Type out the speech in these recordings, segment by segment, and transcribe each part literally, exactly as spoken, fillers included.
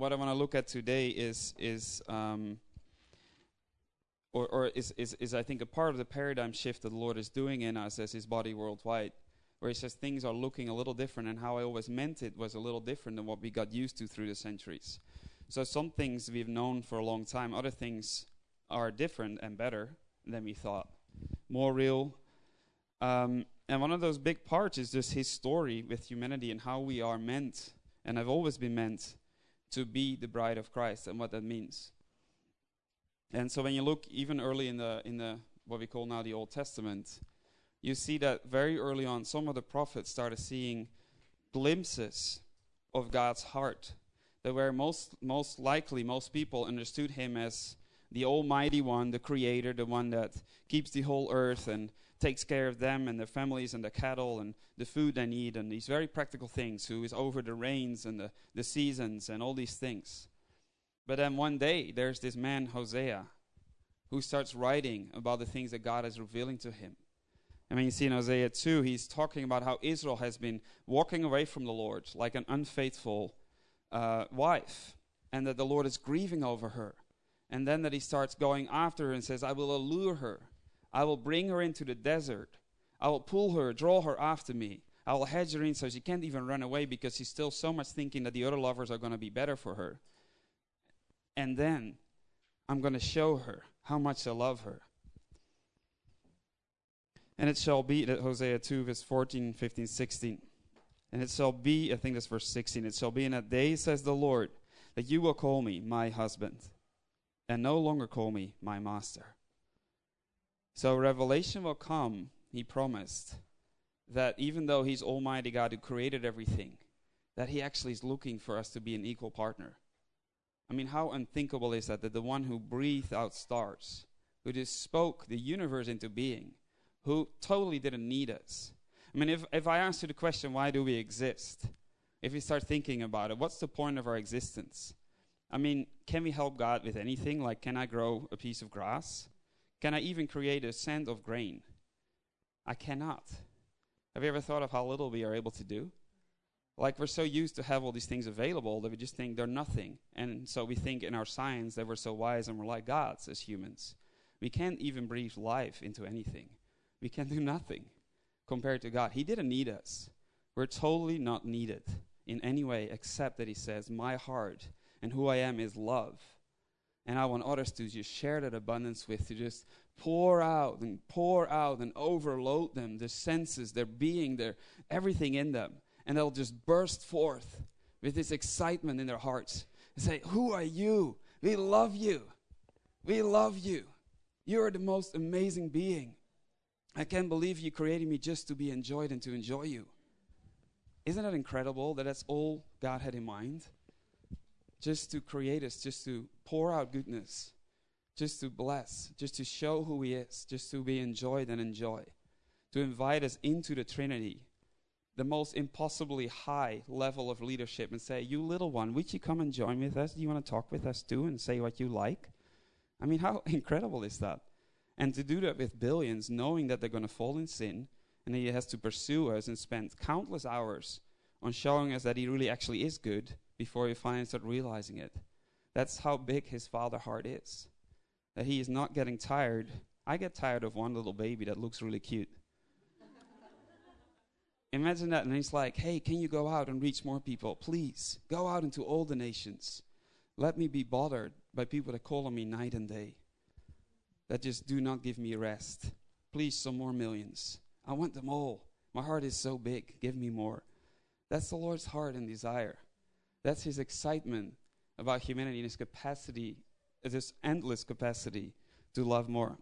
what I want to look at today is is um, or or is, is is I think a part of the paradigm shift that the Lord is doing in us as His body worldwide, where He says things are looking a little different, and how I always meant it was a little different than what we got used to through the centuries. So some things we've known for a long time, other things are different and better than we thought, more real. Um, and one of those big parts is just His story with humanity and how we are meant, and have always been meant, to be the bride of Christ, and what that means. And so when you look even early in the in the what we call now the Old Testament, you see that very early on some of the prophets started seeing glimpses of God's heart, that where most most likely most people understood Him as the Almighty One, the Creator, the one that keeps the whole earth and takes care of them and their families and their cattle and the food they need and these very practical things, who is over the rains and the, the seasons and all these things. But then one day, there's this man, Hosea, who starts writing about the things that God is revealing to him. And when you see in Hosea two, he's talking about how Israel has been walking away from the Lord like an unfaithful uh, wife, and that the Lord is grieving over her. And then that he starts going after her and says, I will allure her. I will bring her into the desert. I will pull her, draw her after me. I will hedge her in so she can't even run away, because she's still so much thinking that the other lovers are going to be better for her. And then I'm going to show her how much I love her. And it shall be, that Hosea two, verse fourteen, fifteen, sixteen. And it shall be, I think that's verse sixteen, it shall be in that day, says the Lord, that you will call me my husband, and no longer call me my master. So revelation will come, He promised, that even though He's Almighty God who created everything, that He actually is looking for us to be an equal partner. I mean, how unthinkable is that, that the one who breathed out stars, who just spoke the universe into being, who totally didn't need us. I mean, if, if I ask you the question, why do we exist? If you start thinking about it, what's the point of our existence? I mean, can we help God with anything? Like, can I grow a piece of grass? Can I even create a cent of grain? I cannot. Have you ever thought of how little we are able to do? Like, we're so used to have all these things available that we just think they're nothing. And so we think in our science that we're so wise and we're like gods as humans. We can't even breathe life into anything. We can do nothing compared to God. He didn't need us. We're totally not needed in any way, except that He says, my heart and who I am is love. And I want others to just share that abundance with, to just pour out and pour out and overload them, their senses, their being, their everything in them. And they'll just burst forth with this excitement in their hearts and say, who are you? We love you. We love you. You are the most amazing being. I can't believe you created me just to be enjoyed and to enjoy you. Isn't that incredible that that's all God had in mind? Just to create us, just to pour out goodness, just to bless, just to show who He is, just to be enjoyed and enjoy, to invite us into the Trinity, the most impossibly high level of leadership, and say, you little one, would you come and join with us? Do you want to talk with us too and say what you like? I mean, how incredible is that? And to do that with billions, knowing that they're going to fall in sin, and He has to pursue us and spend countless hours on showing us that He really actually is good before we finally start realizing it. That's how big His Father heart is. That He is not getting tired. I get tired of one little baby that looks really cute. Imagine that, and He's like, hey, can you go out and reach more people? Please, go out into all the nations. Let me be bothered by people that call on me night and day, that just do not give me rest. Please, some more millions. I want them all. My heart is so big. Give me more. That's the Lord's heart and desire. That's His excitement about humanity and His capacity, this endless capacity to love more.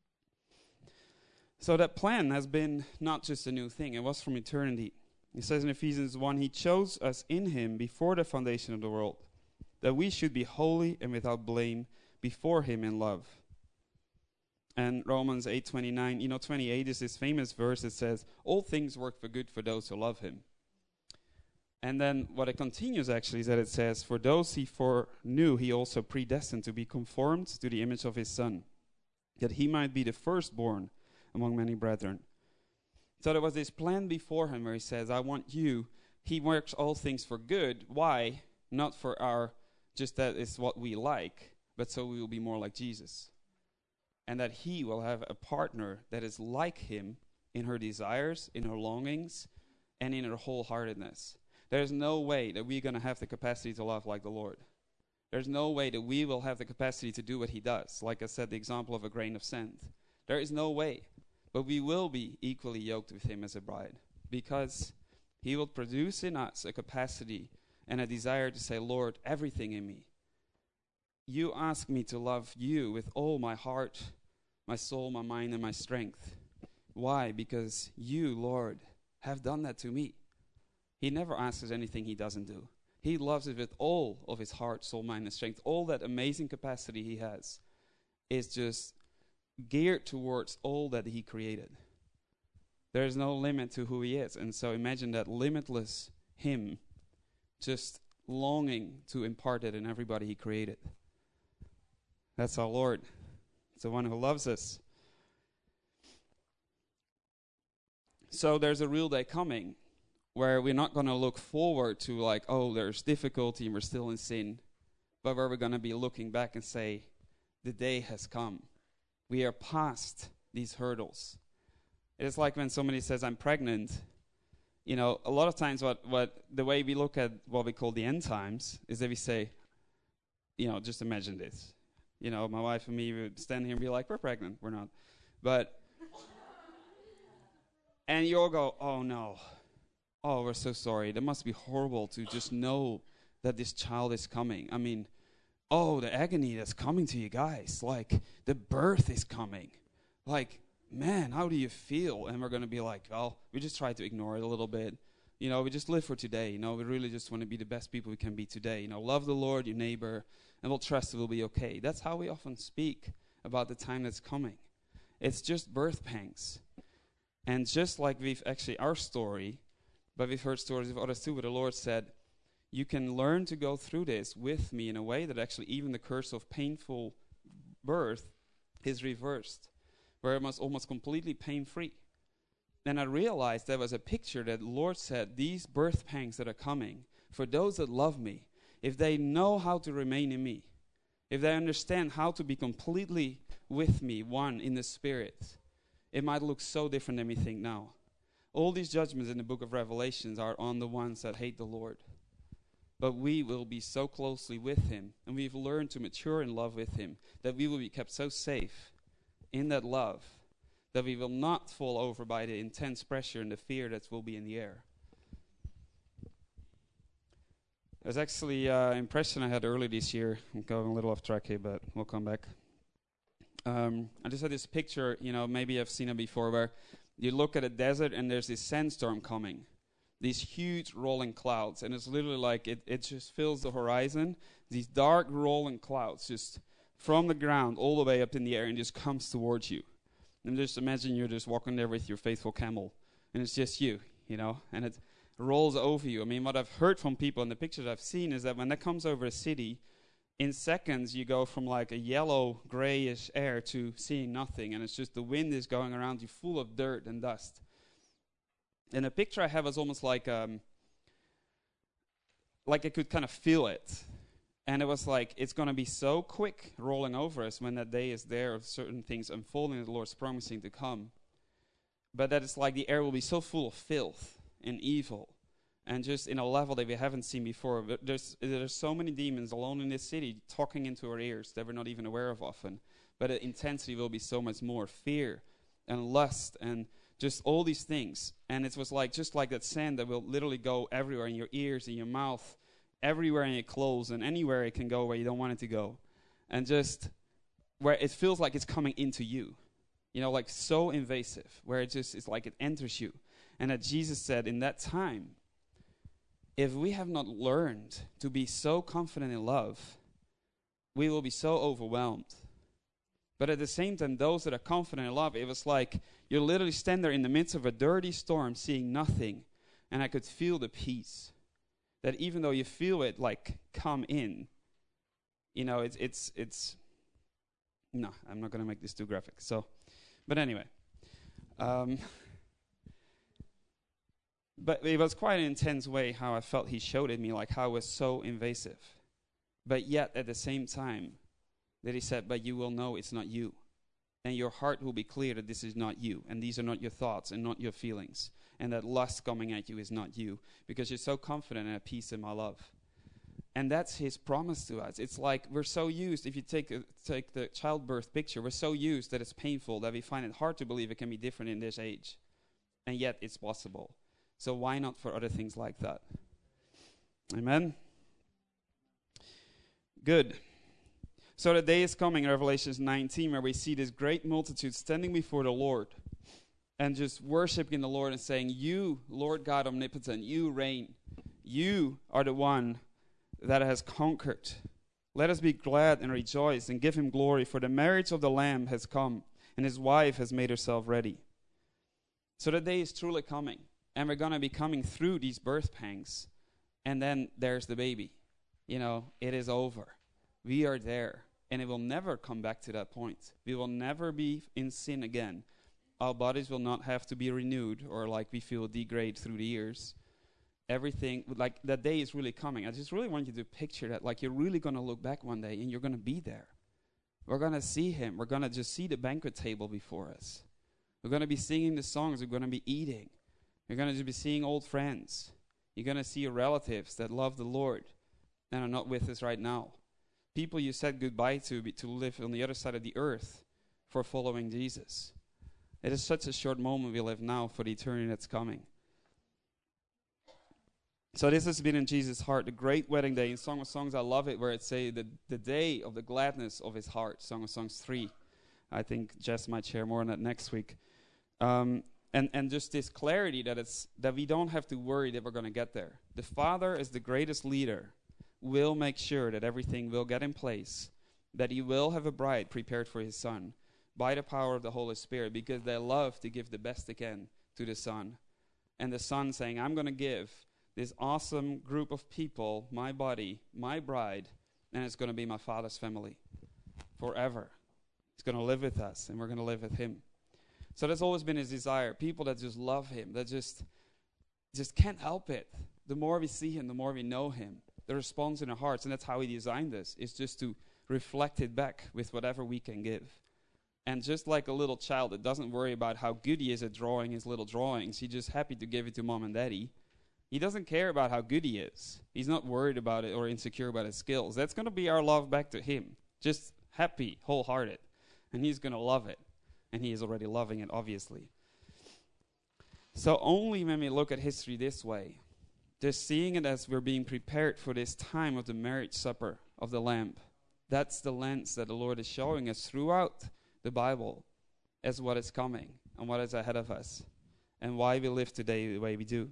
So that plan has been not just a new thing. It was from eternity. It says in Ephesians one, He chose us in Him before the foundation of the world, that we should be holy and without blame before Him in love. And Romans eight twenty-nine, you know, twenty-eight is this famous verse that says, all things work for good for those who love Him. And then what it continues actually is that it says, for those He foreknew, He also predestined to be conformed to the image of His Son, that He might be the firstborn among many brethren. So there was this plan before Him where He says, I want you. He works all things for good. Why? Not for our just that it's what we like, but so we will be more like Jesus. And that he will have a partner that is like him in her desires, in her longings, and in her wholeheartedness. There's no way that we're going to have the capacity to love like the Lord. There's no way that we will have the capacity to do what he does. Like I said, the example of a grain of sand. There is no way. But we will be equally yoked with him as a bride, because he will produce in us a capacity and a desire to say, Lord, everything in me. You ask me to love you with all my heart, my soul, my mind, and my strength. Why? Because you, Lord, have done that to me. He never asks us anything he doesn't do. He loves us with all of his heart, soul, mind, and strength. All that amazing capacity he has is just geared towards all that he created. There is no limit to who he is. And so imagine that limitless him just longing to impart it in everybody he created. That's our Lord. It's the one who loves us. So there's a real day coming where we're not going to look forward to like, oh, there's difficulty and we're still in sin, but where we're going to be looking back and say, the day has come. We are past these hurdles. It's like when somebody says, I'm pregnant. You know, a lot of times what, what the way we look at what we call the end times is that we say, you know, just imagine this. You know, my wife and me would stand here and be like, we're pregnant. We're not. But, and you all go, oh no. Oh, we're so sorry. That must be horrible to just know that this child is coming. I mean, oh, the agony that's coming to you guys. Like, the birth is coming. Like, man, how do you feel? And we're going to be like, well, we just try to ignore it a little bit. You know, we just live for today. You know, we really just want to be the best people we can be today. You know, love the Lord, your neighbor, and we'll trust it will be okay. That's how we often speak about the time that's coming. It's just birth pangs. And just like we've actually, our story, but we've heard stories of others too, where the Lord said, you can learn to go through this with me in a way that actually even the curse of painful birth is reversed, where it was almost completely pain-free. Then I realized there was a picture that the Lord said, these birth pangs that are coming, for those that love me, if they know how to remain in me, if they understand how to be completely with me, one in the Spirit, it might look so different than we think now. All these judgments in the book of Revelations are on the ones that hate the Lord. But we will be so closely with him, and we've learned to mature in love with him, that we will be kept so safe in that love, that we will not fall over by the intense pressure and the fear that will be in the air. There's actually an uh, impression I had early this year. I'm going a little off track here, but we'll come back. Um, I just had this picture, you know, maybe I've seen it before, where you look at a desert and there's this sandstorm coming. These huge rolling clouds, and it's literally like it, it just fills the horizon. These dark rolling clouds just from the ground all the way up in the air and just comes towards you. And just imagine you're just walking there with your faithful camel, and it's just you, you know, and it rolls over you. I mean, what I've heard from people and the pictures I've seen is that when that comes over a city, in seconds you go from like a yellow, grayish air to seeing nothing, and it's just the wind is going around you full of dirt and dust. And the picture I have is almost like um, like I could kind of feel it. And it was like, it's going to be so quick rolling over us when that day is there of certain things unfolding that the Lord's promising to come. But that it's like the air will be so full of filth and evil and just in a level that we haven't seen before. But there's, there's so many demons alone in this city talking into our ears that we're not even aware of often. But the intensity will be so much more. Fear and lust and just all these things. And it was like just like that sand that will literally go everywhere in your ears, in your mouth, everywhere in your clothes, and anywhere it can go where you don't want it to go. And just where it feels like it's coming into you. You know, like so invasive, where it just is like it enters you. And that Jesus said in that time, if we have not learned to be so confident in love, we will be so overwhelmed. But at the same time, those that are confident in love, it was like you literally stand there in the midst of a dirty storm, seeing nothing, and I could feel the peace. That even though you feel it like come in, you know, it's it's it's. No, I'm not going to make this too graphic. So, but anyway, um, but it was quite an intense way how I felt he showed it me, like how it was so invasive. But yet, at the same time, that he said, but you will know it's not you. And your heart will be clear that this is not you. And these are not your thoughts and not your feelings. And that lust coming at you is not you. Because you're so confident and at peace in my love. And that's his promise to us. It's like we're so used, if you take a, take the childbirth picture, we're so used that it's painful that we find it hard to believe it can be different in this age. And yet it's possible. So why not for other things like that? Amen? Good. So the day is coming in Revelation nineteen where we see this great multitude standing before the Lord and just worshiping the Lord and saying, you, Lord God omnipotent, you reign. You are the one that has conquered. Let us be glad and rejoice and give him glory, for the marriage of the Lamb has come, and his wife has made herself ready. So the day is truly coming, and we're going to be coming through these birth pangs, and then there's the baby. You know, it is over. We are there, and it will never come back to that point. We will never be in sin again. Our bodies will not have to be renewed, or like we feel degrade through the years. Everything, like that day is really coming. I just really want you to picture that, like you're really going to look back one day and you're going to be there. We're going to see him. We're going to just see the banquet table before us. We're going to be singing the songs. We're going to be eating. You're going to be seeing old friends. You're going to see your relatives that love the Lord and are not with us right now. People you said goodbye to be, to live on the other side of the earth for following Jesus. It is such a short moment we live now for the eternity that's coming. So this has been in Jesus' heart, the great wedding day. In Song of Songs, I love it where it says the, the day of the gladness of his heart. Song of Songs three. I think Jess might share more on that next week. Um, and, and just this clarity that it's that we don't have to worry that we're going to get there. The Father, as the greatest leader, will make sure that everything will get in place, that he will have a bride prepared for his Son by the power of the Holy Spirit, because they love to give the best they can to the Son. And the Son saying, I'm going to give this awesome group of people, my body, my bride, and it's going to be my Father's family forever. He's going to live with us, and we're going to live with him. So that's always been his desire. People that just love him, that just, just can't help it. The more we see him, the more we know him. The response in our hearts, and that's how he designed this, is just to reflect it back with whatever we can give. And just like a little child that doesn't worry about how good he is at drawing his little drawings, he's just happy to give it to mom and daddy. He doesn't care about how good he is. He's not worried about it or insecure about his skills. That's going to be our love back to him. Just happy, wholehearted. And he's going to love it. And he is already loving it, obviously. So only when we look at history this way, just seeing it as we're being prepared for this time of the marriage supper of the Lamb, that's the lens that the Lord is showing us throughout the Bible as what is coming and what is ahead of us and why we live today the way we do.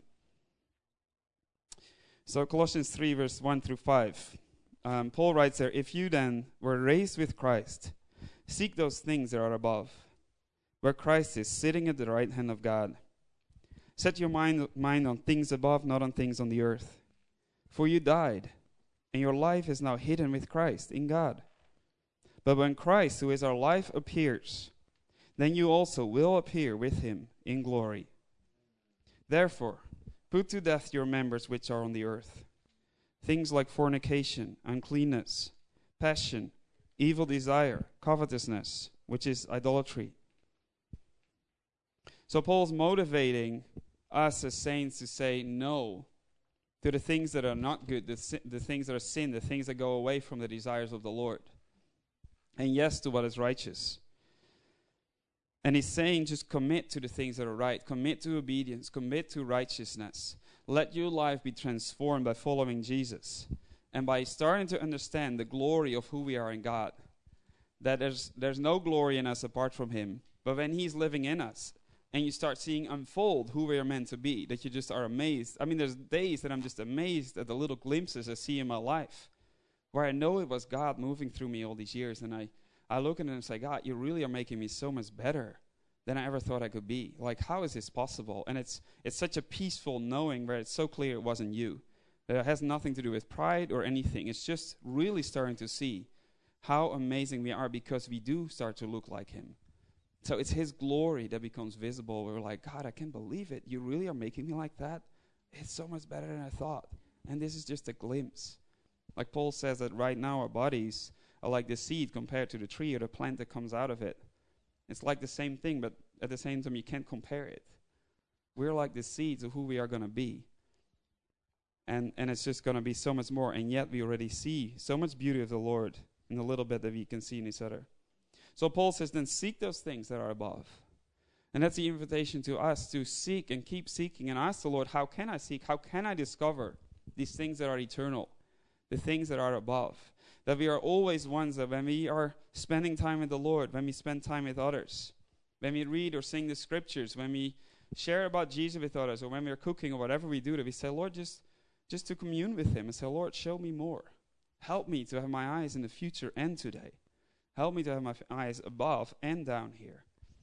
So Colossians three, verse one through five. Um, Paul writes there, if you then were raised with Christ, seek those things that are above, where Christ is sitting at the right hand of God. Set your mind, mind on things above, not on things on the earth. For you died, and your life is now hidden with Christ in God. But when Christ, who is our life, appears, then you also will appear with him in glory. Therefore, put to death your members which are on the earth, things like fornication, uncleanness, passion, evil desire, covetousness, which is idolatry. So Paul's motivating us as saints to say no to the things that are not good, the, si- the things that are sin, the things that go away from the desires of the Lord. And yes to what is righteous. And he's saying just commit to the things that are right. Commit to obedience. Commit to righteousness. Let your life be transformed by following Jesus. And by starting to understand the glory of who we are in God. That there's, there's no glory in us apart from him. But when he's living in us, and you start seeing unfold who we are meant to be, that you just are amazed. I mean, there's days that I'm just amazed at the little glimpses I see in my life, where I know it was God moving through me all these years, and I, I look at it and say, God, you really are making me so much better than I ever thought I could be. Like, how is this possible? And it's it's such a peaceful knowing where it's so clear it wasn't you. That it has nothing to do with pride or anything. It's just really starting to see how amazing we are because we do start to look like him. So it's his glory that becomes visible. We're like, God, I can't believe it. You really are making me like that? It's so much better than I thought. And this is just a glimpse. Like Paul says that right now our bodies are like the seed compared to the tree or the plant that comes out of it. It's like the same thing, but at the same time you can't compare it. We're like the seeds of who we are going to be. And and it's just going to be so much more. And yet we already see so much beauty of the Lord in the little bit that we can see in each other. So Paul says, then seek those things that are above. And that's the invitation to us to seek and keep seeking and ask the Lord, how can I seek? How can I discover these things that are eternal, the things that are above? That we are always ones that when we are spending time with the Lord, when we spend time with others, when we read or sing the scriptures, when we share about Jesus with others, or when we're cooking or whatever we do, that we say, Lord, just, just to commune with him and say, Lord, show me more. Help me to have my eyes in the future and today. Help me to have my f- eyes above and down here.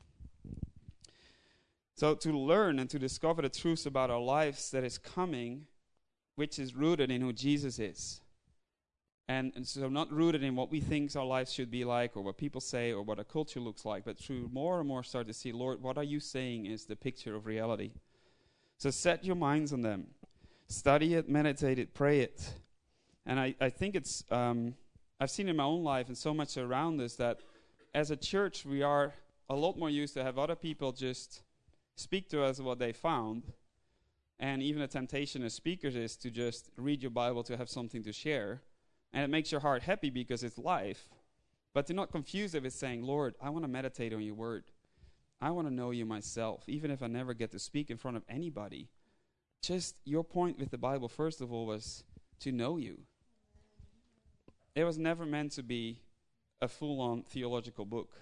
So to learn and to discover the truths about our lives that is coming, which is rooted in who Jesus is. And, and so not rooted in what we think our lives should be like or what people say or what our culture looks like, but through more and more start to see, Lord, what are you saying is the picture of reality? So set your minds on them. Study it, meditate it, pray it. And I, I think it's, um, I've seen in my own life and so much around us that as a church we are a lot more used to have other people just speak to us what they found. And even a temptation as speakers is to just read your Bible to have something to share. And it makes your heart happy because it's life. But to not confuse it with saying, Lord, I want to meditate on your word. I want to know you myself, even if I never get to speak in front of anybody. Just your point with the Bible, first of all, was to know you. It was never meant to be a full-on theological book.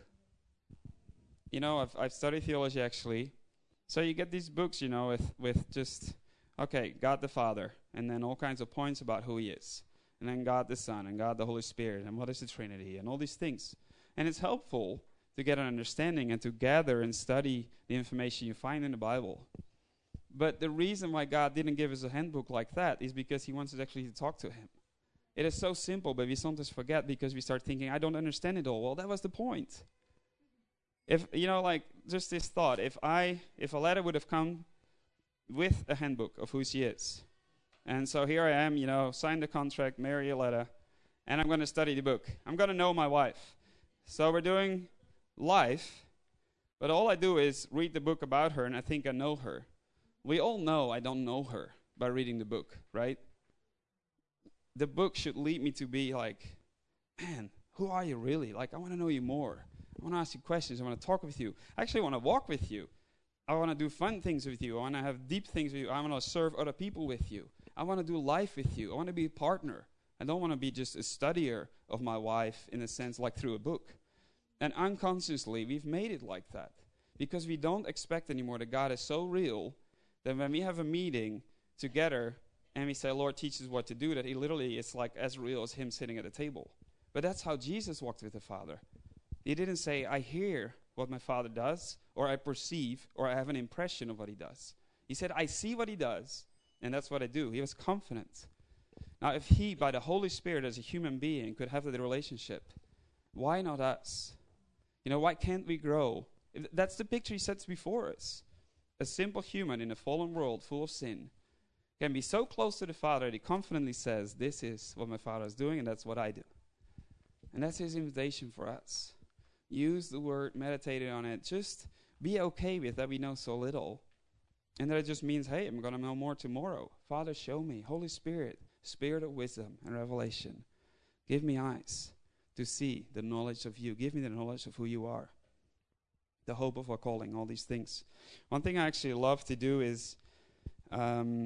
You know, I've, I've studied theology actually. So you get these books, you know, with, with just, okay, God the Father, and then all kinds of points about who he is. And then God the Son, and God the Holy Spirit, and what is the Trinity, and all these things. And it's helpful to get an understanding and to gather and study the information you find in the Bible. But the reason why God didn't give us a handbook like that is because he wants us actually to talk to him. It is so simple, but we sometimes forget because we start thinking, I don't understand it all. Well, that was the point. If, you know, like, just this thought, if I, if a letter would have come with a handbook of who she is, and so here I am, you know, signed the contract, marry a letter, and I'm going to study the book. I'm going to know my wife. So we're doing life, but all I do is read the book about her, and I think I know her. We all know I don't know her by reading the book, right? The book should lead me to be like, man, who are you really? Like, I want to know you more. I want to ask you questions. I want to talk with you. I actually want to walk with you. I want to do fun things with you. I want to have deep things with you. I want to serve other people with you. I want to do life with you. I want to be a partner. I don't want to be just a studier of my wife in a sense like through a book. And unconsciously, we've made it like that because we don't expect anymore that God is so real that when we have a meeting together and we say, Lord, teach us what to do, that he literally is like as real as him sitting at a table. But that's how Jesus walked with the Father. He didn't say, I hear what my Father does, or I perceive, or I have an impression of what he does. He said, I see what he does, and that's what I do. He was confident. Now, if he, by the Holy Spirit, as a human being, could have that relationship, why not us? You know, why can't we grow? If that's the picture he sets before us. A simple human in a fallen world full of sin can be so close to the Father that he confidently says, this is what my Father is doing, and that's what I do. And that's his invitation for us. Use the word, meditate on it. Just be okay with that we know so little. And that it just means, hey, I'm going to know more tomorrow. Father, show me. Holy Spirit, Spirit of wisdom and revelation. Give me eyes to see the knowledge of you. Give me the knowledge of who you are. The hope of our calling, all these things. One thing I actually love to do is, um,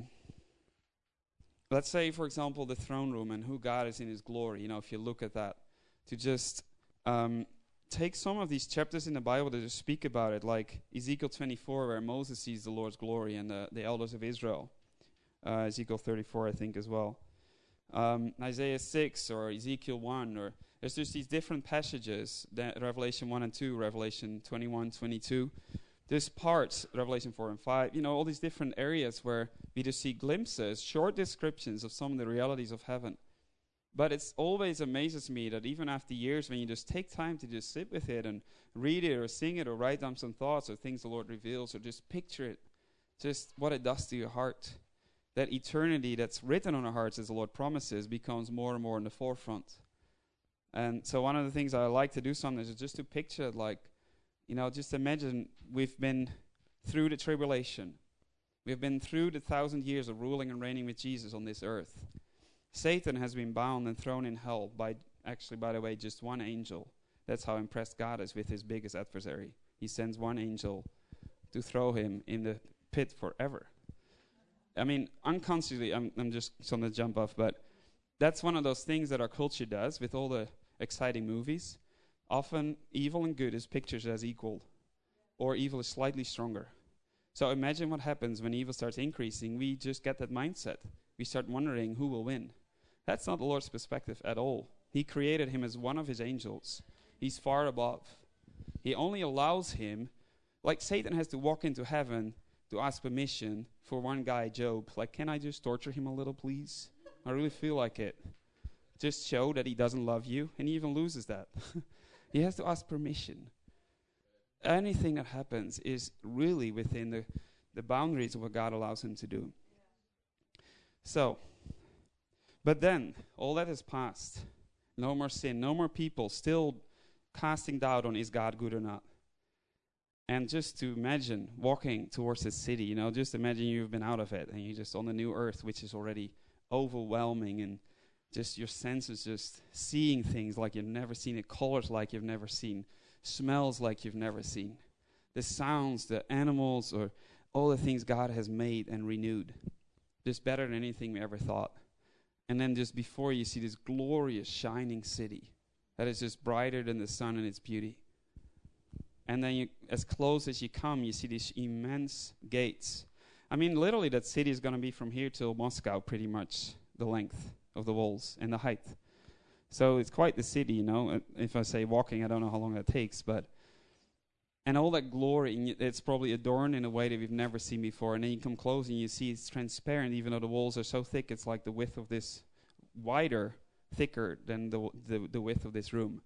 let's say, for example, the throne room and who God is in his glory. You know, if you look at that, to just um, take some of these chapters in the Bible to just speak about it, like Ezekiel twenty-four, where Moses sees the Lord's glory, and the, the elders of Israel. Uh, Ezekiel thirty-four, I think, as well. Um, Isaiah six or Ezekiel one, or there's just these different passages, that Revelation one and two, Revelation twenty-one, twenty-two. There's parts, Revelation four and five, you know, all these different areas where we just see glimpses, short descriptions of some of the realities of heaven. But it always amazes me that even after years, when you just take time to just sit with it and read it or sing it or write down some thoughts or things the Lord reveals or just picture it, just what it does to your heart, that eternity that's written on our hearts, as the Lord promises, becomes more and more in the forefront. And so one of the things I like to do sometimes is just to picture it like, you know, just imagine we've been through the tribulation. We've been through the thousand years of ruling and reigning with Jesus on this earth. Satan has been bound and thrown in hell by, actually, by the way, just one angel. That's how impressed God is with his biggest adversary. He sends one angel to throw him in the pit forever. I mean, unconsciously, I'm, I'm just going to jump off, but that's one of those things that our culture does with all the exciting movies. Often, evil and good is pictured as equal, or evil is slightly stronger. So imagine what happens when evil starts increasing. We just get that mindset. We start wondering who will win. That's not the Lord's perspective at all. He created him as one of his angels. He's far above. He only allows him, like Satan has to walk into heaven to ask permission for one guy, Job. Like, can I just torture him a little, please? I really feel like it. Just show that he doesn't love you, and he even loses that. He has to ask permission. Anything that happens is really within the, the boundaries of what God allows him to do. So, but then, all that is past. No more sin, no more people still casting doubt on is God good or not. And just to imagine walking towards the city, you know, just imagine you've been out of it and you're just on the new earth, which is already overwhelming, and just your senses just seeing things like you've never seen it, colors like you've never seen, smells like you've never seen, the sounds, the animals, or all the things God has made and renewed. Just better than anything we ever thought. And then just before you see this glorious shining city that is just brighter than the sun in its beauty. And then you, as close as you come, you see these immense gates. I mean, literally that city is going to be from here till Moscow, pretty much the length of the walls and the height. So it's quite the city, you know. Uh, if I say walking, I don't know how long that takes, but and all that glory, and y- it's probably adorned in a way that we've never seen before. And then you come close and you see it's transparent, even though the walls are so thick. It's like the width of this, wider, thicker than the w- the, the width of this room.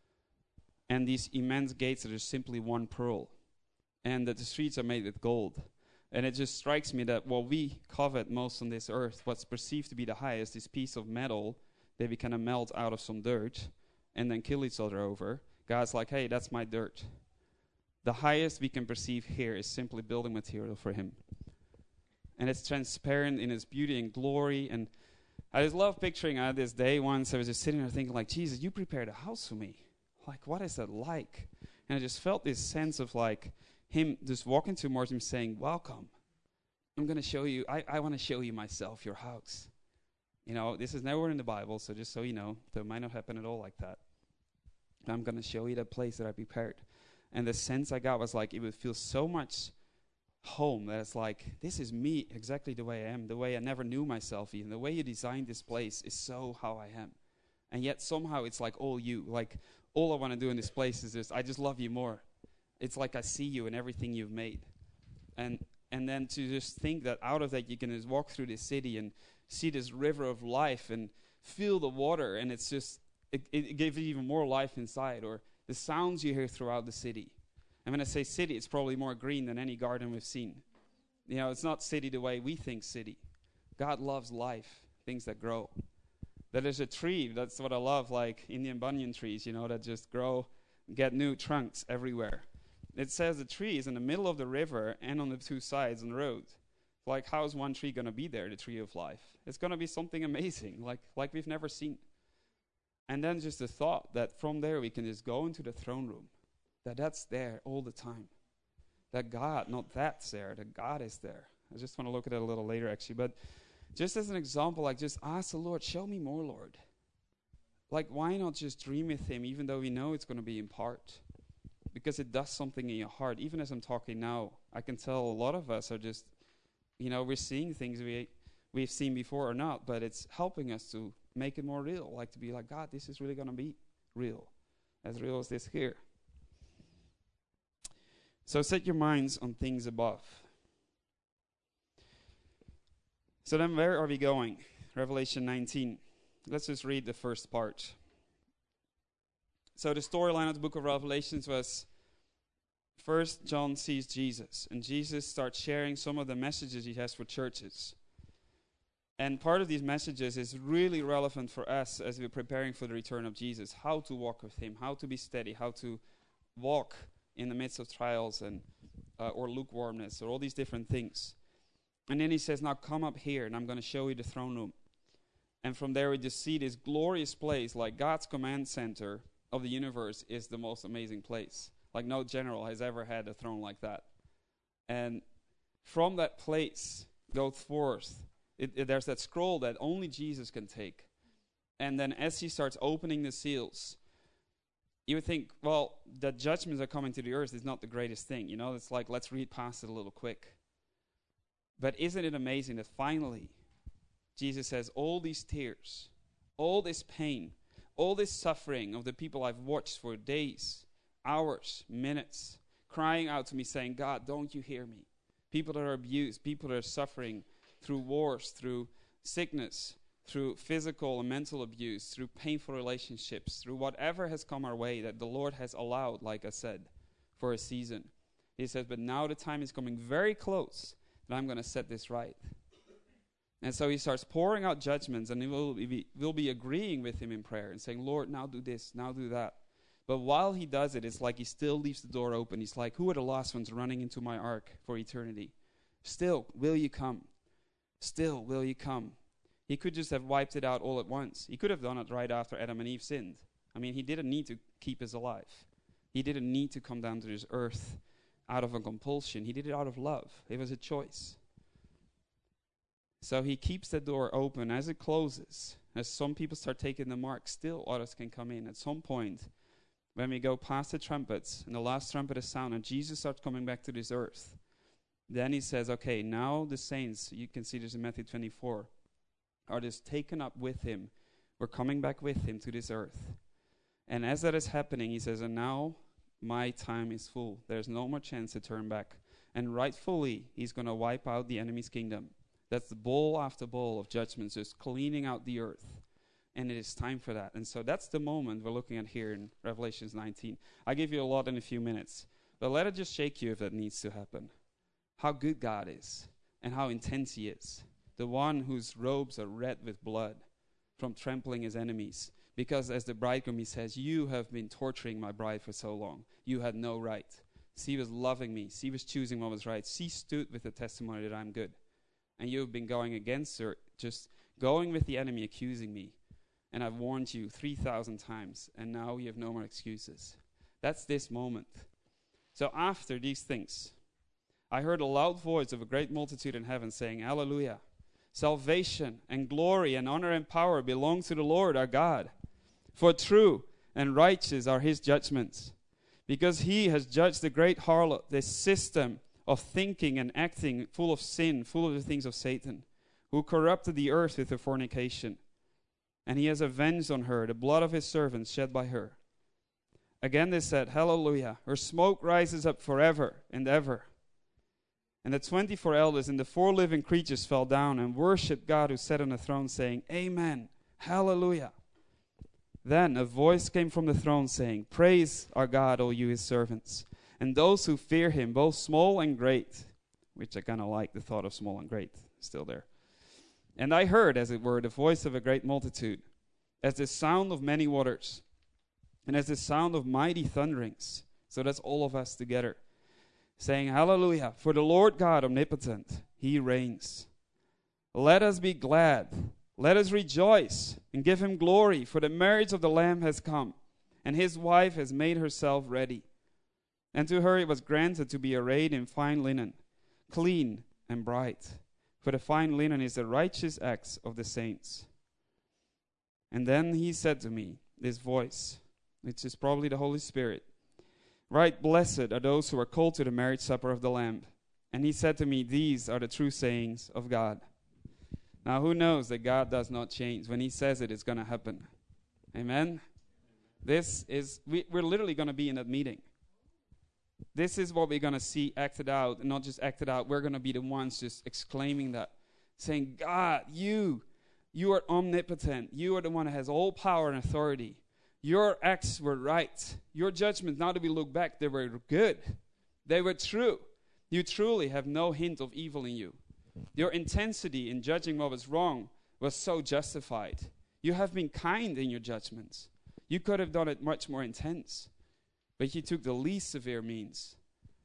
And these immense gates that are simply one pearl, and that the streets are made with gold. And it just strikes me that what we covet most on this earth, what's perceived to be the highest, this piece of metal that we kind of melt out of some dirt and then kill each other over. God's like, hey, that's my dirt. The highest we can perceive here is simply building material for him. And it's transparent in its beauty and glory. And I just love picturing uh, this day once I was just sitting there thinking like, Jesus, you prepared a house for me. Like, what is that like? And I just felt this sense of like him just walking towards him saying, welcome. I'm going to show you, I, I want to show you myself, your house. You know, this is nowhere in the Bible, so just so you know, that might not happen at all like that. I'm going to show you that place that I prepared. And the sense I got was like, it would feel so much home that it's like, this is me exactly the way I am, the way I never knew myself even. The way you designed this place is so how I am. And yet somehow it's like all you. Like, all I want to do in this place is just, I just love you more. It's like I see you in everything you've made. And and then to just think that out of that you can just walk through this city and see this river of life and feel the water, and it's just, it, it gives you even more life inside. Or the sounds you hear throughout the city. And when I say city, it's probably more green than any garden we've seen. You know, it's not city the way we think city. God loves life, things that grow. That there's a tree, that's what I love, like Indian banyan trees, you know, that just grow, get new trunks everywhere. It says the tree is in the middle of the river and on the two sides on the road. Like, how is one tree going to be there, the tree of life? It's going to be something amazing, like like we've never seen. And then just the thought that from there we can just go into the throne room, that that's there all the time. That God, not that's there, that God is there. I just want to look at it a little later, actually. But just as an example, like just ask the Lord, show me more, Lord. Like, why not just dream with him, even though we know it's going to be in part? Because it does something in your heart. Even as I'm talking now, I can tell a lot of us are just, you know, we're seeing things we, we've seen before or not, but it's helping us to make it more real. Like to be like, God, this is really going to be real. As real as this here. So set your minds on things above. So then where are we going? Revelation nineteen. Let's just read the first part. So the storyline of the book of Revelations was, first John sees Jesus, and Jesus starts sharing some of the messages he has for churches. And part of these messages is really relevant for us as we're preparing for the return of Jesus. How to walk with him, how to be steady, how to walk in the midst of trials and uh, or lukewarmness or all these different things. And then he says, now come up here and I'm going to show you the throne room. And from there we just see this glorious place, like God's command center of the universe is the most amazing place. Like no general has ever had a throne like that. And from that place goes forth, it, it, there's that scroll that only Jesus can take. And then as he starts opening the seals, you would think, well, the judgments are coming to the earth is not the greatest thing. You know, it's like, let's read past it a little quick. But isn't it amazing that finally Jesus says, all these tears, all this pain, all this suffering of the people I've watched for days, hours, minutes, crying out to me saying, God, don't you hear me? People that are abused, people that are suffering through wars, through sickness, through physical and mental abuse, through painful relationships, through whatever has come our way that the Lord has allowed, like I said, for a season. He says, but now the time is coming very close that I'm going to set this right. And so he starts pouring out judgments, and he will be, will be agreeing with him in prayer and saying, Lord, now do this, now do that. But while he does it, it's like he still leaves the door open. He's like, who are the last ones running into my ark for eternity? Still, will you come? Still, will you come? He could just have wiped it out all at once. He could have done it right after Adam and Eve sinned. I mean, he didn't need to keep us alive. He didn't need to come down to this earth out of a compulsion. He did it out of love. It was a choice. So he keeps the door open. As it closes, as some people start taking the mark, still others can come in. At some point, when we go past the trumpets, and the last trumpet is sound, and Jesus starts coming back to this earth, then he says, okay, now the saints, you can see this in Matthew twenty-four, are just taken up with him. We're coming back with him to this earth. And as that is happening, he says, and now my time is full. There's no more chance to turn back. And rightfully, he's going to wipe out the enemy's kingdom. That's the bowl after bowl of judgments, just cleaning out the earth. And it is time for that. And so that's the moment we're looking at here in Revelation nineteen. I give you a lot in a few minutes. But let it just shake you if that needs to happen. How good God is and how intense he is. The one whose robes are red with blood from trampling his enemies. Because as the bridegroom, he says, you have been torturing my bride for so long. You had no right. She was loving me. She was choosing what was right. She stood with the testimony that I'm good. And you've been going against her, just going with the enemy, accusing me. And I've warned you three thousand times, and now you have no more excuses. That's this moment. So after these things, I heard a loud voice of a great multitude in heaven saying, Hallelujah! Salvation and glory and honor and power belong to the Lord our God. For true and righteous are his judgments. Because he has judged the great harlot, this system of thinking and acting full of sin, full of the things of Satan, who corrupted the earth with her fornication. And he has avenged on her the blood of his servants shed by her. Again they said, Hallelujah! Her smoke rises up forever and ever. And the twenty-four elders and the four living creatures fell down and worshipped God who sat on the throne, saying, Amen, Hallelujah. Then a voice came from the throne saying, Praise our God, all you his servants, and those who fear him, both small and great. Which I kind of like the thought of small and great, still there. And I heard, as it were, the voice of a great multitude, as the sound of many waters, and as the sound of mighty thunderings. So that's all of us together. Saying, Hallelujah, for the Lord God omnipotent, he reigns. Let us be glad, let us rejoice, and give him glory, for the marriage of the Lamb has come, and his wife has made herself ready. And to her it was granted to be arrayed in fine linen, clean and bright, for the fine linen is the righteous acts of the saints. And then he said to me, this voice, which is probably the Holy Spirit, Right, blessed are those who are called to the marriage supper of the Lamb. And he said to me, these are the true sayings of God. Now, who knows that God does not change? When he says it, it's going to happen. Amen? This is, we, we're literally going to be in that meeting. This is what we're going to see acted out, and not just acted out. We're going to be the ones just exclaiming that, saying, God, you, you are omnipotent. You are the one that has all power and authority. Your acts were right. Your judgments, now that we look back, they were good. They were true. You truly have no hint of evil in you. Your intensity in judging what was wrong was so justified. You have been kind in your judgments. You could have done it much more intense, but you took the least severe means.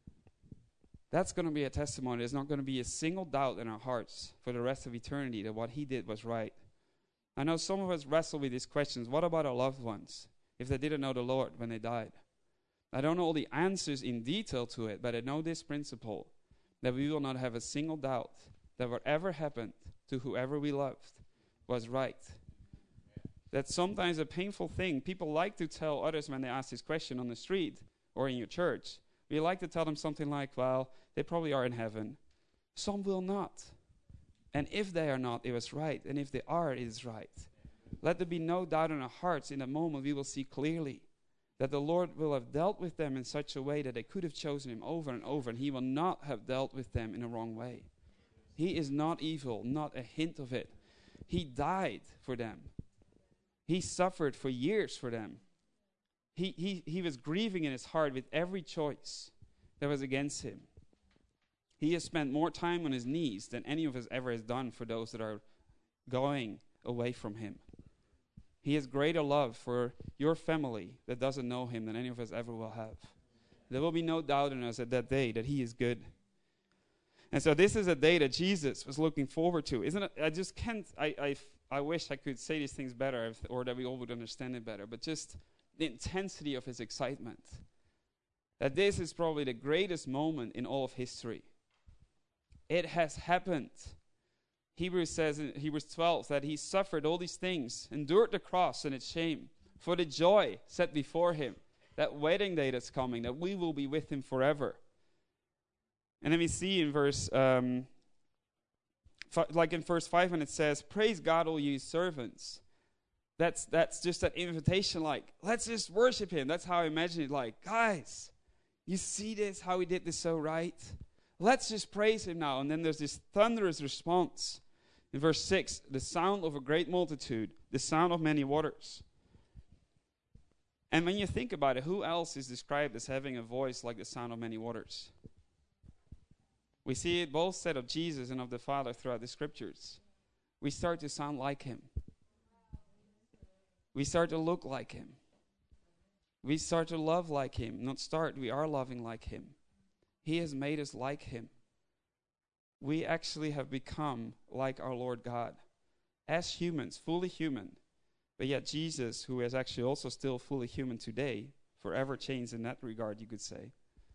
That's going to be a testimony. There's not going to be a single doubt in our hearts for the rest of eternity that what he did was right. I know some of us wrestle with these questions. What about our loved ones if they didn't know the Lord when they died? I don't know all the answers in detail to it, but I know this principle, that we will not have a single doubt that whatever happened to whoever we loved was right. That's sometimes a painful thing. People like to tell others when they ask this question on the street or in your church. We like to tell them something like, well, they probably are in heaven. Some will not. And if they are not, it was right. And if they are, it is right. Let there be no doubt in our hearts. In a moment, we will see clearly that the Lord will have dealt with them in such a way that they could have chosen him over and over, and he will not have dealt with them in a wrong way. He is not evil, not a hint of it. He died for them. He suffered for years for them. He, he, he was grieving in his heart with every choice that was against him. He has spent more time on his knees than any of us ever has done for those that are going away from him. He has greater love for your family that doesn't know him than any of us ever will have. There will be no doubt in us at that day that he is good. And so this is a day that Jesus was looking forward to. Isn't it? I just can't, I, I, I wish I could say these things better if, or that we all would understand it better. But just the intensity of his excitement. That this is probably the greatest moment in all of history. It has happened. Hebrews says in Hebrews twelve that he suffered all these things, endured the cross and its shame, for the joy set before him, that wedding day that's coming, that we will be with him forever. And then we see in verse, um, fi- like in verse five when it says, praise God, all you servants. That's, that's just that invitation, like, let's just worship him. That's how I imagine it, like, guys, you see this, how he did this so right? Let's just praise him now. And then there's this thunderous response. In verse six, the sound of a great multitude, the sound of many waters. And when you think about it, who else is described as having a voice like the sound of many waters? We see it both said of Jesus and of the Father throughout the scriptures. We start to sound like him. We start to look like him. We start to love like him. Not start, we are loving like him. He has made us like him. We actually have become like our Lord God. As humans, fully human. But yet Jesus, who is actually also still fully human today, forever changed in that regard, you could say.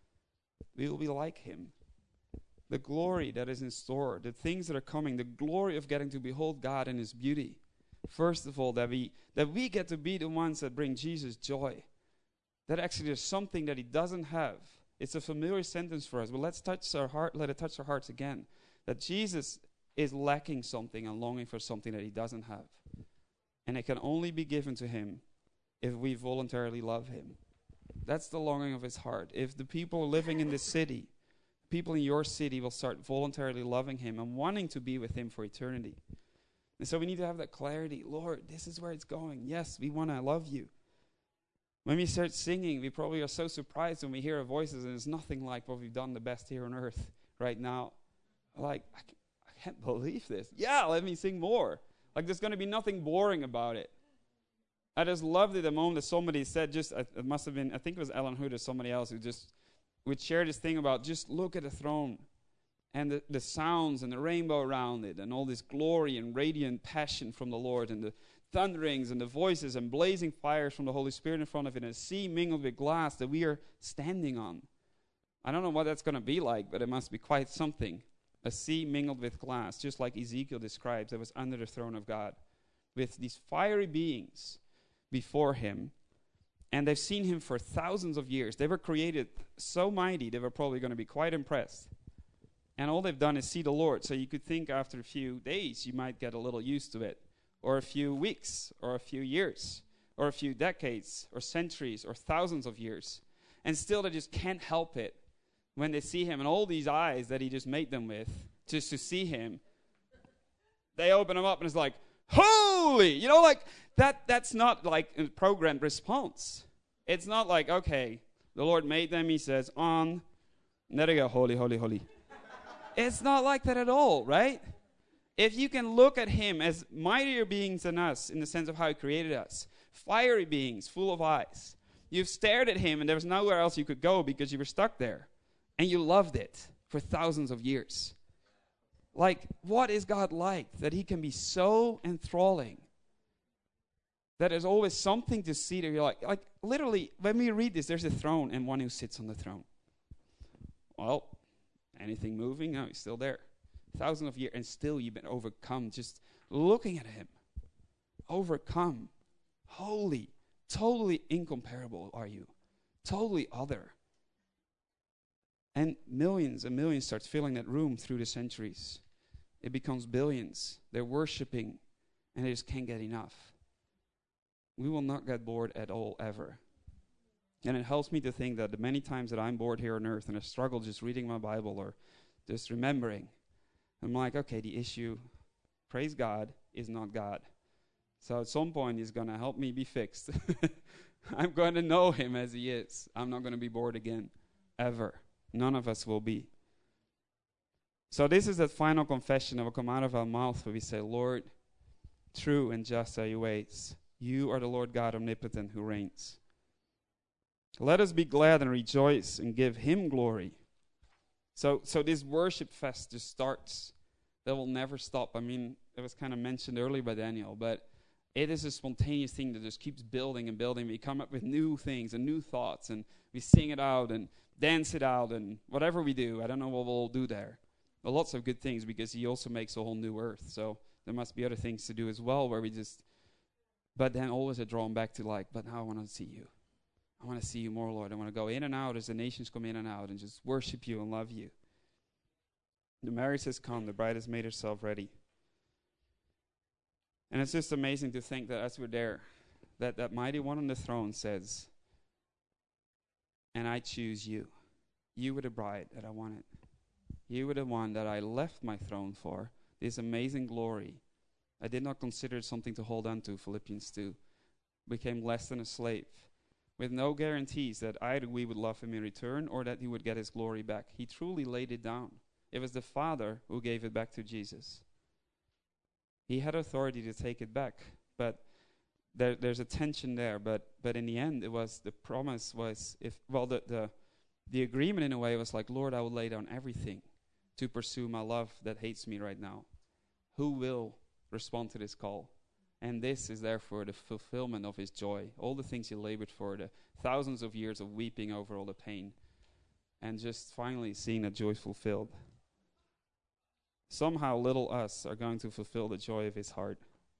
We will be like him. The glory that is in store, the things that are coming, the glory of getting to behold God in his beauty. First of all, that we that we get to be the ones that bring Jesus joy. That actually there's something that he doesn't have. It's a familiar sentence for us, but let's touch our heart, let it touch our hearts again. That Jesus is lacking something and longing for something that he doesn't have. And it can only be given to him if we voluntarily love him. That's the longing of his heart. If the people living in this city, people in your city will start voluntarily loving him and wanting to be with him for eternity. And so we need to have that clarity. Lord, this is where it's going. Yes, we want to love you. When we start singing, we probably are so surprised when we hear our voices, and it's nothing like what we've done the best here on earth right now. Like, I can't, I can't believe this. Yeah, let me sing more. Like, there's going to be nothing boring about it. I just loved it the moment that somebody said, just, uh, it must have been, I think it was Ellen Hood or somebody else who just would share this thing about just look at the throne and the, the sounds and the rainbow around it and all this glory and radiant passion from the Lord and the thunderings and the voices and blazing fires from the Holy Spirit in front of it and a sea mingled with glass that we are standing on. I don't know what that's going to be like, but it must be quite something. A sea mingled with glass, just like Ezekiel describes, that was under the throne of God, with these fiery beings before him. And they've seen him for thousands of years. They were created so mighty, they were probably going to be quite impressed. And all they've done is see the Lord. So you could think after a few days, you might get a little used to it. Or a few weeks, or a few years, or a few decades, or centuries, or thousands of years. And still they just can't help it when they see him and all these eyes that he just made them with, just to see him. They open them up and it's like, holy! You know, like, that. that's not like a programmed response. It's not like, okay, the Lord made them, he says, on, and there they go, holy, holy, holy. It's not like that at all, right? If you can look at him as mightier beings than us in the sense of how he created us, fiery beings full of eyes, you've stared at him and there was nowhere else you could go because you were stuck there. And you loved it for thousands of years. Like, what is God like that he can be so enthralling? That there's always something to see that you're like, like literally, when we read this, there's a throne and one who sits on the throne. Well, anything moving? No, he's still there. Thousands of years, and still you've been overcome just looking at him. Overcome. Holy. Totally incomparable are you. Totally other. And millions and millions start filling that room through the centuries. It becomes billions. They're worshiping, and they just can't get enough. We will not get bored at all, ever. And it helps me to think that the many times that I'm bored here on earth and I struggle just reading my Bible or just remembering, I'm like, okay, the issue, praise God, is not God. So at some point, he's going to help me be fixed. I'm going to know him as he is. I'm not going to be bored again, ever. None of us will be. So this is that final confession that will come out of our mouth where we say, Lord, true and just are your ways. You are the Lord God omnipotent who reigns. Let us be glad and rejoice and give him glory. So so this worship fest just starts. That will never stop. I mean, it was kind of mentioned earlier by Daniel, but it is a spontaneous thing that just keeps building and building. We come up with new things and new thoughts, and we sing it out and dance it out and whatever we do. I don't know what we'll do there. But lots of good things because he also makes a whole new earth. So there must be other things to do as well where we just... But then always are drawn back to like, but now I want to see you. I want to see you more, Lord. I want to go in and out as the nations come in and out and just worship you and love you. The marriage has come. The bride has made herself ready. And it's just amazing to think that as we're there, that that mighty one on the throne says, and I choose you. You were the bride that I wanted. You were the one that I left my throne for. This amazing glory. I did not consider it something to hold on to, Philippians two. Became less than a slave, with no guarantees that either we would love him in return or that he would get his glory back. He truly laid it down. It was the Father who gave it back to Jesus. He had authority to take it back, but there, there's a tension there. But but in the end, it was the promise was if well the the the agreement in a way was like, Lord, I will lay down everything to pursue my love that hates me right now. Who will respond to this call? And this is therefore the fulfillment of his joy. All the things he labored for, the thousands of years of weeping over all the pain, and just finally seeing that joy fulfilled. Somehow little us are going to fulfill the joy of his heart.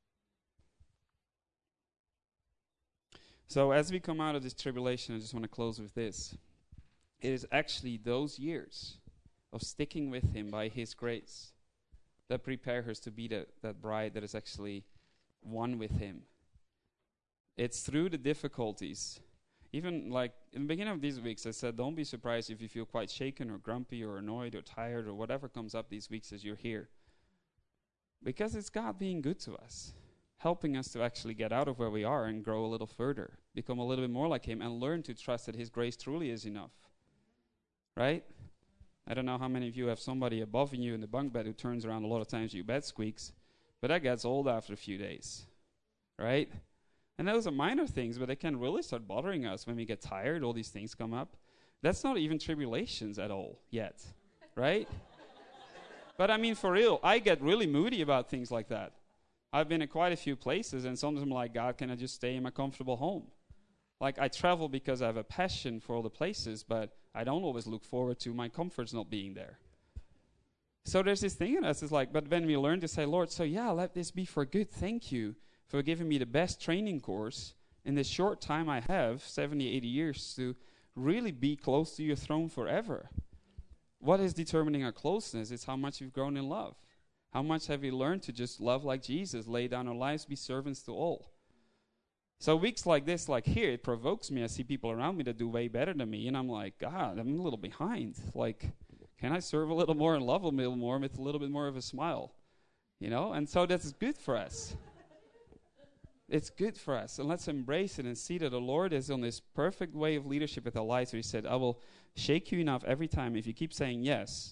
So as we come out of this tribulation, I just want to close with this. It is actually those years of sticking with him by his grace that prepare us to be the, that bride that is actually one with him. It's through the difficulties. Even like in the beginning of these weeks, I said, don't be surprised if you feel quite shaken or grumpy or annoyed or tired or whatever comes up these weeks as you're here. Because it's God being good to us, helping us to actually get out of where we are and grow a little further, become a little bit more like him and learn to trust that his grace truly is enough. Right? I don't know how many of you have somebody above you in the bunk bed who turns around a lot of times your bed squeaks, but that gets old after a few days. Right? And those are minor things, but they can really start bothering us when we get tired, all these things come up. That's not even tribulations at all yet. Right? But I mean, for real, I get really moody about things like that. I've been in quite a few places, and sometimes I'm like, God, can I just stay in my comfortable home? Like, I travel because I have a passion for all the places, but I don't always look forward to my comforts not being there. So there's this thing in us, it's like, but when we learn to say, Lord, so yeah, let this be for good. Thank you for giving me the best training course in this short time I have, seventy, eighty years, to really be close to your throne forever. What is determining our closeness is how much we've grown in love. How much have we learned to just love like Jesus, lay down our lives, be servants to all. So weeks like this, like here, it provokes me. I see people around me that do way better than me, and I'm like, God, I'm a little behind. Like, can I serve a little more and love a little more with a little bit more of a smile? You know, and so that's good for us. It's good for us, and let's embrace it and see that the Lord is on this perfect way of leadership with our lives where he said, I will shake you enough every time. If you keep saying yes,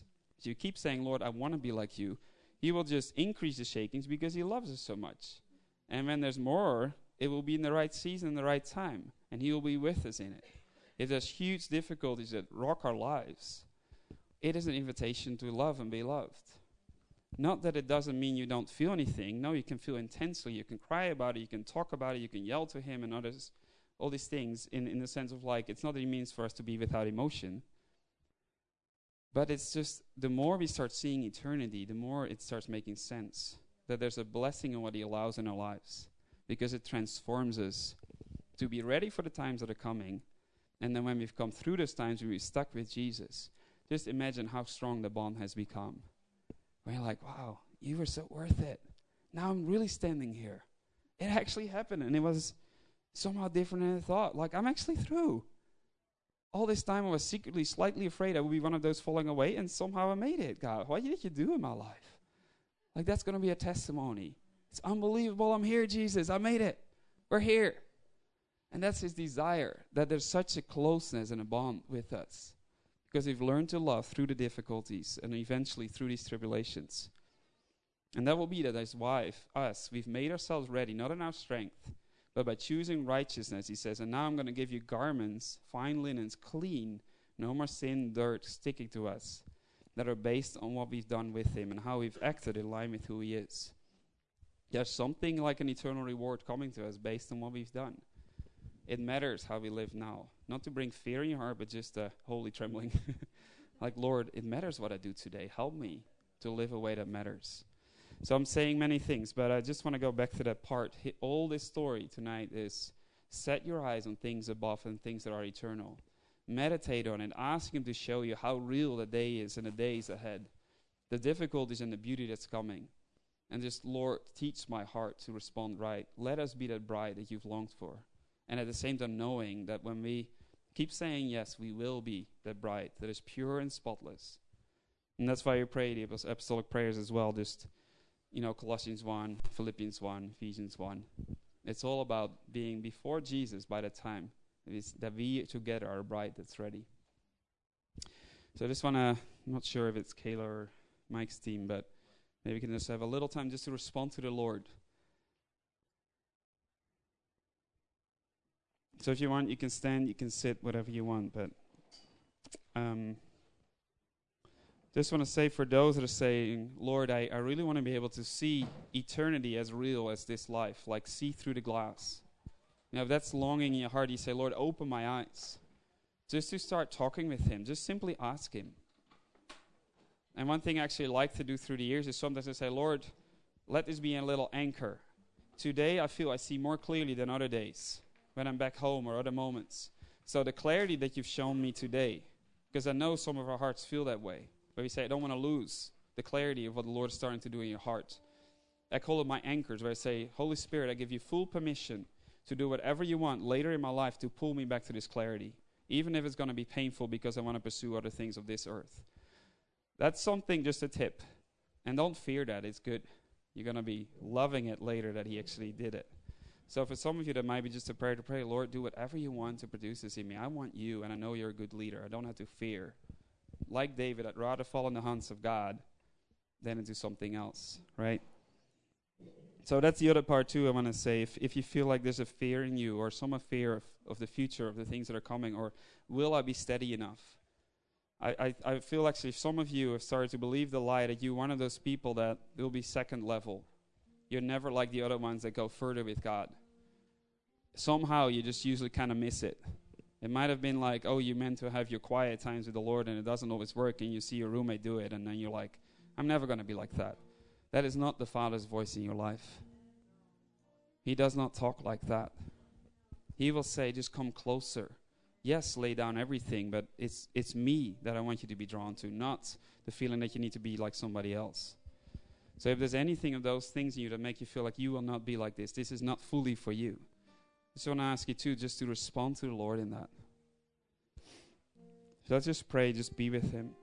If you keep saying, Lord, I want to be like you, he will just increase the shakings because he loves us so much. And when there's more, it will be in the right season, the right time, and he will be with us in it. If there's huge difficulties that rock our lives, it is an invitation to love and be loved. Not that it doesn't mean you don't feel anything. No, you can feel intensely. You can cry about it. You can talk about it. You can yell to him and others. All these things in, in the sense of like, it's not that it means for us to be without emotion. But it's just, the more we start seeing eternity, the more it starts making sense. That there's a blessing in what he allows in our lives. Because it transforms us to be ready for the times that are coming. And then when we've come through those times, we'll be stuck with Jesus. Just imagine how strong the bond has become. We're like, wow, you were so worth it. Now I'm really standing here. It actually happened, and it was somehow different than I thought. Like, I'm actually through. All this time I was secretly slightly afraid I would be one of those falling away, and somehow I made it. God, what did you do in my life? Like, that's going to be a testimony. It's unbelievable. I'm here, Jesus. I made it. We're here. And that's his desire, that there's such a closeness and a bond with us. Because we've learned to love through the difficulties and eventually through these tribulations. And that will be that as wife, us, we've made ourselves ready, not in our strength, but by choosing righteousness, he says, and now I'm going to give you garments, fine linens, clean, no more sin, dirt sticking to us, that are based on what we've done with him and how we've acted in line with who he is. There's something like an eternal reward coming to us based on what we've done. It matters how we live now. Not to bring fear in your heart, but just a holy trembling. Like, Lord, it matters what I do today. Help me to live a way that matters. So I'm saying many things, but I just want to go back to that part. Hi- all this story tonight is set your eyes on things above and things that are eternal. Meditate on it. Ask him to show you how real the day is and the days ahead. The difficulties and the beauty that's coming. And just, Lord, teach my heart to respond right. Let us be that bride that you've longed for. And at the same time knowing that when we keep saying yes, we will be that bride that is pure and spotless. And that's why we pray the apostolic prayers as well. Just, you know, Colossians one, Philippians one, Ephesians one. It's all about being before Jesus by the time it is that we together are a bride that's ready. So I just want to, I'm not sure if it's Kayla or Mike's team, but maybe we can just have a little time just to respond to the Lord. So if you want, you can stand, you can sit, whatever you want. But um, just want to say for those that are saying, Lord, I, I really want to be able to see eternity as real as this life, like see through the glass. You know, if that's longing in your heart, you say, Lord, open my eyes. Just to start talking with him, just simply ask him. And one thing I actually like to do through the years is sometimes I say, Lord, let this be a little anchor. Today I feel I see more clearly than other days when I'm back home or other moments. So the clarity that you've shown me today, because I know some of our hearts feel that way, where we say, I don't want to lose the clarity of what the Lord is starting to do in your heart. I call it my anchors, where I say, Holy Spirit, I give you full permission to do whatever you want later in my life to pull me back to this clarity, even if it's going to be painful because I want to pursue other things of this earth. That's something, just a tip. And don't fear that, it's good. You're going to be loving it later that he actually did it. So for some of you, that might be just a prayer to pray, Lord, do whatever you want to produce this in me. I want you, and I know you're a good leader. I don't have to fear. Like David, I'd rather fall in the hands of God than into something else, right? So that's the other part too I want to say. If, if you feel like there's a fear in you or some fear of, of the future, of the things that are coming, or will I be steady enough? I, I, I feel actually if some of you have started to believe the lie that you're one of those people that will be second level. You're never like the other ones that go further with God. Somehow you just usually kind of miss it. It might have been like, oh, you meant to have your quiet times with the Lord and it doesn't always work, and you see your roommate do it and then you're like, I'm never going to be like that. That is not the Father's voice in your life. He does not talk like that. He will say, just come closer. Yes, lay down everything, but it's it's me that I want you to be drawn to, not the feeling that you need to be like somebody else. So if there's anything of those things in you that make you feel like you will not be like this, this is not fully for you. I just want to ask you too, just to respond to the Lord in that. So let's just pray, just be with him.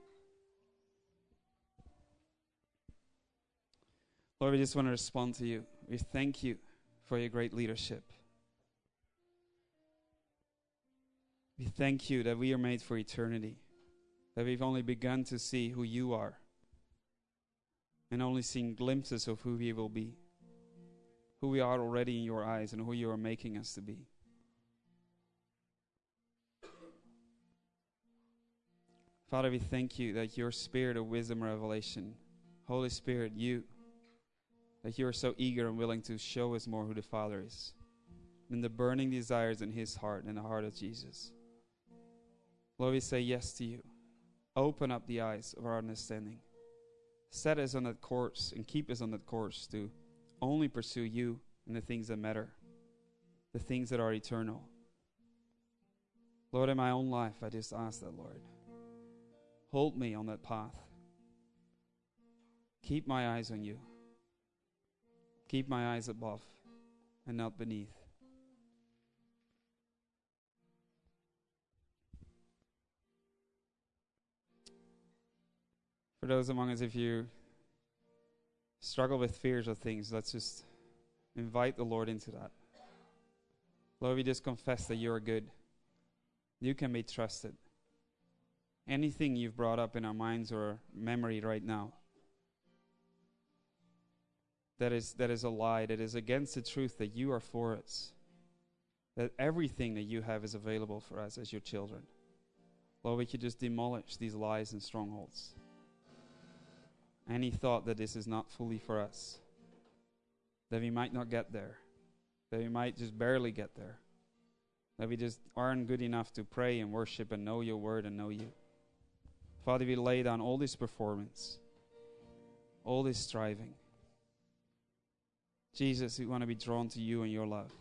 Lord, we just want to respond to you. We thank you for your great leadership. We thank you that we are made for eternity, that we've only begun to see who you are and only seeing glimpses of who we will be, who we are already in your eyes, and who you are making us to be. Father, we thank you that your spirit of wisdom and revelation, Holy Spirit, you, that you are so eager and willing to show us more who the Father is, and the burning desires in his heart and the heart of Jesus. Lord, we say yes to you. Open up the eyes of our understanding. Set us on that course and keep us on that course to only pursue you and the things that matter, the things that are eternal. Lord, in my own life, I just ask that, Lord. Hold me on that path. Keep my eyes on you. Keep my eyes above and not beneath. For those among us, if you struggle with fears of things, let's just invite the Lord into that. Lord, we just confess that you are good. You can be trusted. Anything you've brought up in our minds or memory right now that is that is a lie, that is against the truth that you are for us, that everything that you have is available for us as your children. Lord, we could just demolish these lies and strongholds. Any thought that this is not fully for us, that we might not get there, that we might just barely get there, that we just aren't good enough to pray and worship and know your word and know you. Father, we lay down all this performance, all this striving. Jesus, we want to be drawn to you and your love.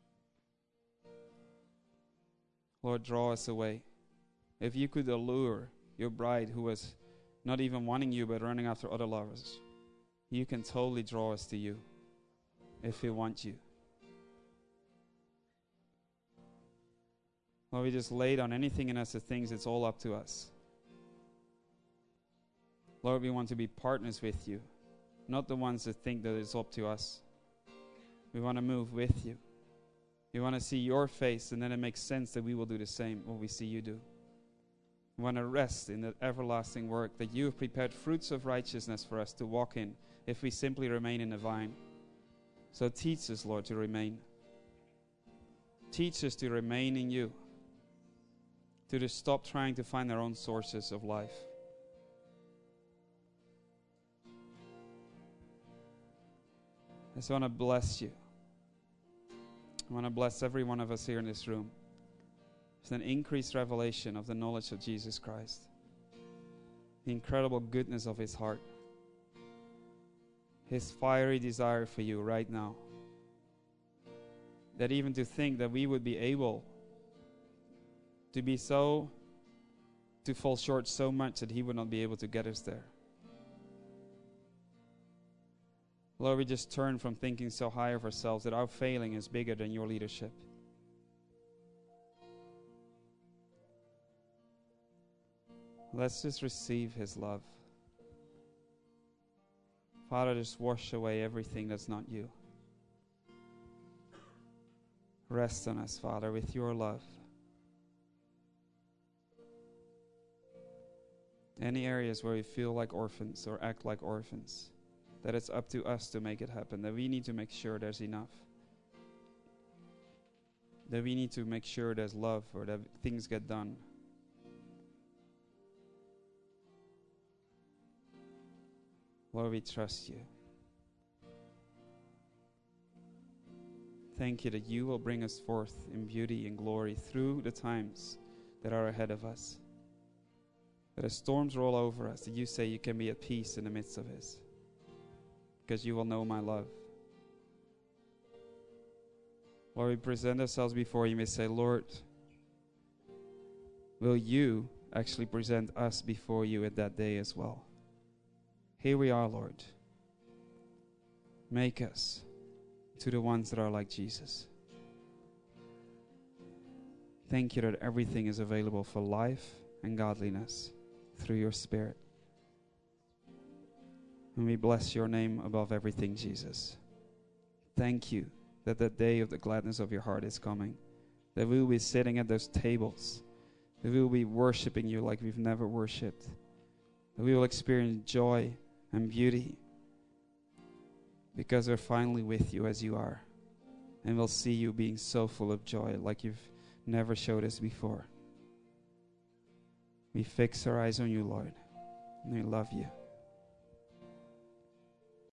Lord, draw us away. If you could allure your bride who was not even wanting you but running after other lovers, you can totally draw us to you if we want you. Lord, we just lay down anything in us that thinks it's all up to us. Lord, we want to be partners with you, not the ones that think that it's up to us. We want to move with you. We want to see your face, and then it makes sense that we will do the same what we see you do. We want to rest in that everlasting work that you have prepared fruits of righteousness for us to walk in if we simply remain in the vine. So teach us, Lord, to remain. Teach us to remain in you, to just stop trying to find our own sources of life. I just want to bless you. I want to bless every one of us here in this room. It's an increased revelation of the knowledge of Jesus Christ, the incredible goodness of his heart, his fiery desire for you right now. That even to think that we would be able to be so, to fall short so much that he would not be able to get us there. Lord, we just turn from thinking so high of ourselves that our failing is bigger than your leadership. Let's just receive his love. Father, just wash away everything that's not you. Rest on us, Father, with your love. Any areas where we feel like orphans or act like orphans, that it's up to us to make it happen, that we need to make sure there's enough, that we need to make sure there's love or that things get done. Lord, we trust you. Thank you that you will bring us forth in beauty and glory through the times that are ahead of us. That as storms roll over us, that you say you can be at peace in the midst of it, because you will know my love. Lord, we present ourselves before you. We say, Lord, will you actually present us before you at that day as well? Here we are, Lord. Make us to the ones that are like Jesus. Thank you that everything is available for life and godliness through your Spirit. And we bless your name above everything, Jesus. Thank you that the day of the gladness of your heart is coming. That we will be sitting at those tables. That we will be worshiping you like we've never worshipped. That we will experience joy and beauty because we're finally with you as you are. And we'll see you being so full of joy like you've never showed us before. We fix our eyes on you, Lord, and we love you.